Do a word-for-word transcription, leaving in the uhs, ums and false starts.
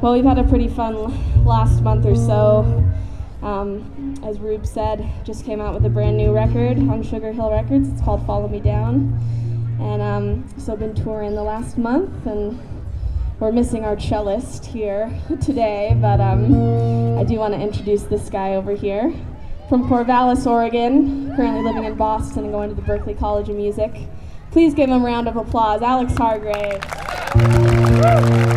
Well, we've had a pretty fun last month or so. Um, as Rube said, just came out with a brand new record on Sugar Hill Records. It's called Follow Me Down. And um, so I've been touring the last month, and we're missing our cellist here today, but um, I do want to introduce this guy over here. From Corvallis, Oregon, currently living in Boston and going to the Berklee College of Music. Please give him a round of applause, Alex Hargrave.